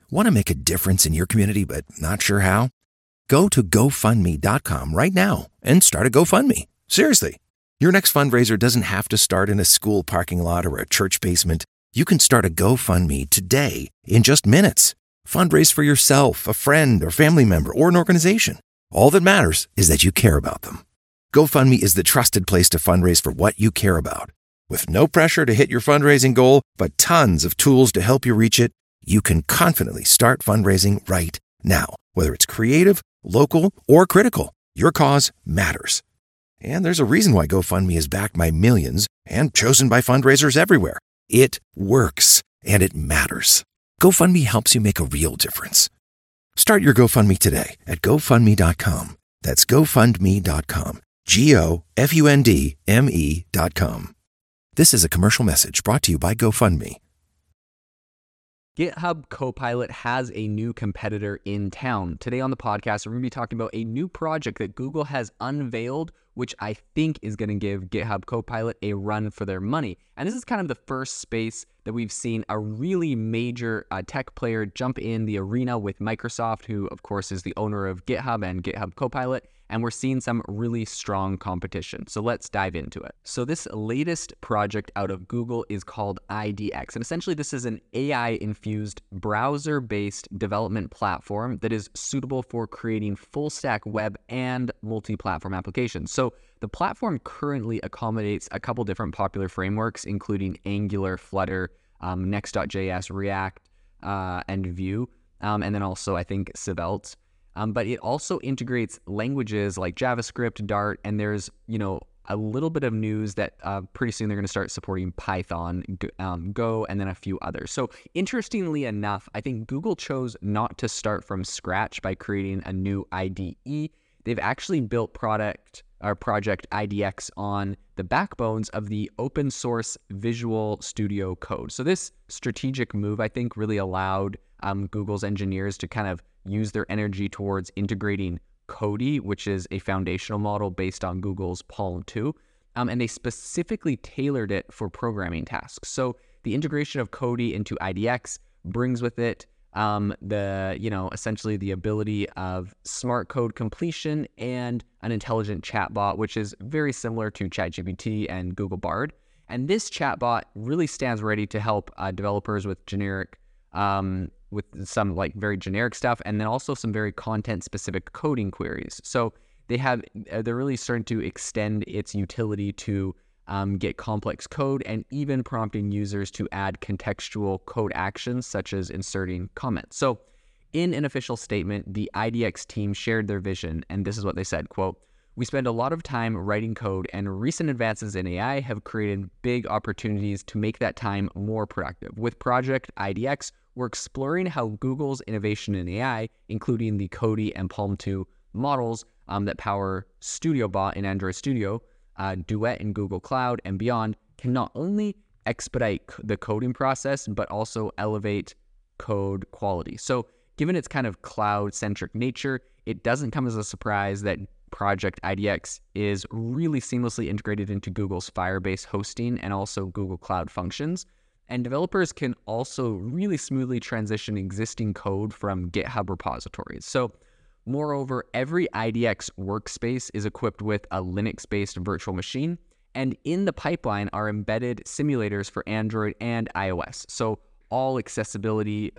Want to make a difference in your community but not sure how? Go to GoFundMe.com right now and start a GoFundMe. Seriously. Your next fundraiser doesn't have to start in a school parking lot or a church basement. You can start a GoFundMe today in just minutes. Fundraise for yourself, a friend or family member, or an organization. All that matters is that you care about them. GoFundMe is the trusted place to fundraise for what you care about. With no pressure to hit your fundraising goal, but tons of tools to help you reach it, you can confidently start fundraising right now. Whether it's creative, local, or critical, your cause matters. And there's a reason why GoFundMe is backed by millions and chosen by fundraisers everywhere. It works, and it matters. GoFundMe helps you make a real difference. Start your GoFundMe today at GoFundMe.com. That's GoFundMe.com. GoFundMe.com. This is a commercial message brought to you by GoFundMe. GitHub Copilot has a new competitor in town. Today on the podcast, we're going to be talking about a new project that Google has unveiled, which I think is going to give GitHub Copilot a run for their money. And this is kind of the first space that we've seen a really major tech player jump in the arena with Microsoft, who of course is the owner of GitHub and GitHub Copilot. And we're seeing some really strong competition. So let's dive into it. So this latest project out of Google is called IDX. And essentially this is an AI-infused browser-based development platform that is suitable for creating full-stack web and multi-platform applications. So the platform currently accommodates a couple different popular frameworks, including Angular, Flutter, Next.js, React, and Vue, and then also I think Svelte. But it also integrates languages like JavaScript, Dart, and there's, a little bit of news that pretty soon they're going to start supporting Python, Go, and then a few others. So interestingly enough, I think Google chose not to start from scratch by creating a new IDE. They've actually built project IDX on the backbones of the open source Visual Studio Code. So this strategic move, I think, really allowed Google's engineers to kind of use their energy towards integrating Cody, which is a foundational model based on Google's PaLM 2, and they specifically tailored it for programming tasks. So the integration of Cody into IDX brings with it essentially the ability of smart code completion and an intelligent chatbot, which is very similar to ChatGPT and Google Bard. And this chatbot really stands ready to help developers with with some very generic stuff, and then also some very content-specific coding queries. So they're really starting to extend its utility to get complex code and even prompting users to add contextual code actions such as inserting comments. So in an official statement, the IDX team shared their vision, and this is what they said, quote, "We spend a lot of time writing code, and recent advances in AI have created big opportunities to make that time more productive. With Project IDX, we're exploring how Google's innovation in AI, including the Cody and PaLM 2 models that power StudioBot in Android Studio, Duet in Google Cloud, and beyond, can not only expedite the coding process, but also elevate code quality." So given its kind of cloud-centric nature, it doesn't come as a surprise that Project IDX is really seamlessly integrated into Google's Firebase hosting and also Google Cloud Functions. And developers can also really smoothly transition existing code from GitHub repositories. So moreover, every IDX workspace is equipped with a Linux-based virtual machine, and in the pipeline are embedded simulators for Android and iOS. So all accessibility,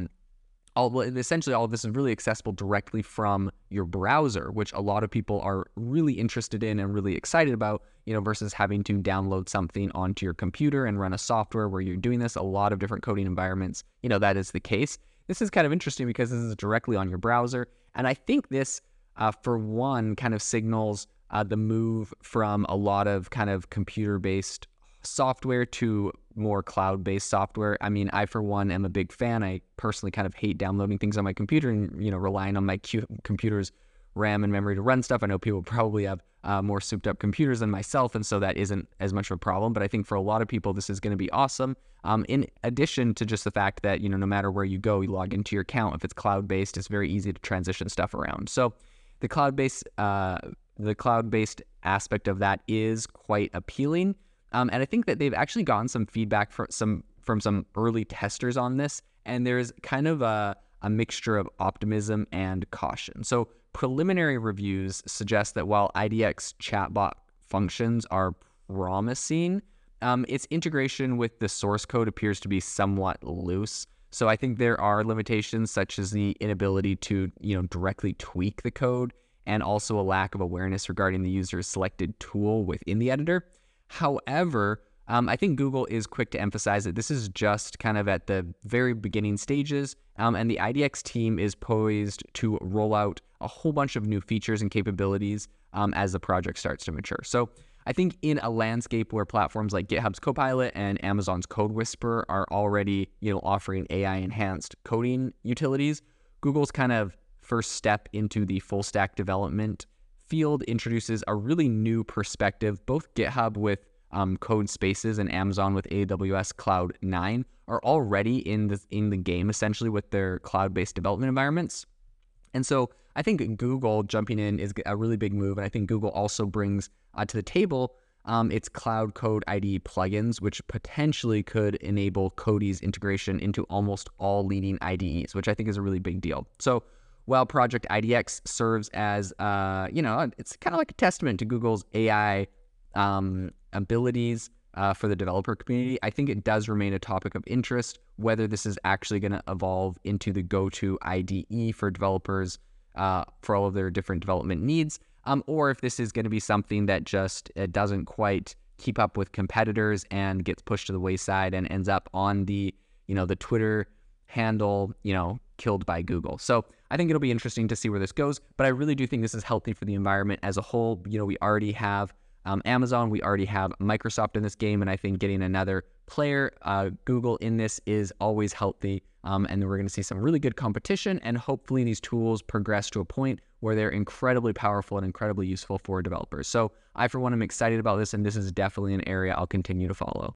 essentially all of this is really accessible directly from your browser, which a lot of people are really interested in and really excited about, versus having to download something onto your computer and run a software where you're doing this. A lot of different coding environments, that is the case. This is kind of interesting because this is directly on your browser. And I think this, for one, kind of signals the move from a lot of kind of computer-based software to more cloud-based software. I mean, I, for one, am a big fan. I personally kind of hate downloading things on my computer and, relying on my computer's RAM and memory to run stuff. I know people probably have more souped up computers than myself, and so that isn't as much of a problem. But I think for a lot of people, this is going to be awesome. In addition to just the fact that, no matter where you go, you log into your account. If it's cloud-based, it's very easy to transition stuff around. So the cloud-based aspect of that is quite appealing. And I think that they've actually gotten some feedback from some early testers on this, and there's kind of a mixture of optimism and caution. So preliminary reviews suggest that while IDX chatbot functions are promising, its integration with the source code appears to be somewhat loose. So I think there are limitations such as the inability to, directly tweak the code, and also a lack of awareness regarding the user's selected tool within the editor. However, I think Google is quick to emphasize that this is just kind of at the very beginning stages, and the IDX team is poised to roll out a whole bunch of new features and capabilities as the project starts to mature. So I think in a landscape where platforms like GitHub's Copilot and Amazon's Code Whisperer are already, offering AI-enhanced coding utilities, Google's kind of first step into the full stack development field introduces a really new perspective. Both GitHub with Code Spaces and Amazon with AWS Cloud 9 are already in the game essentially with their cloud-based development environments. And so I think Google jumping in is a really big move. And I think Google also brings to the table its Cloud Code IDE plugins, which potentially could enable Cody's integration into almost all leading IDEs, which I think is a really big deal. So while Project IDX serves as, it's kind of like a testament to Google's AI abilities for the developer community, I think it does remain a topic of interest, whether this is actually going to evolve into the go-to IDE for developers for all of their different development needs, or if this is going to be something that just doesn't quite keep up with competitors and gets pushed to the wayside and ends up on the Twitter handle, killed by Google. So I think it'll be interesting to see where this goes, but I really do think this is healthy for the environment as a whole. We already have Amazon, we already have Microsoft in this game, and I think getting another player, Google, in this is always healthy. And then we're going to see some really good competition, and hopefully these tools progress to a point where they're incredibly powerful and incredibly useful for developers. So I, for one, am excited about this, and this is definitely an area I'll continue to follow.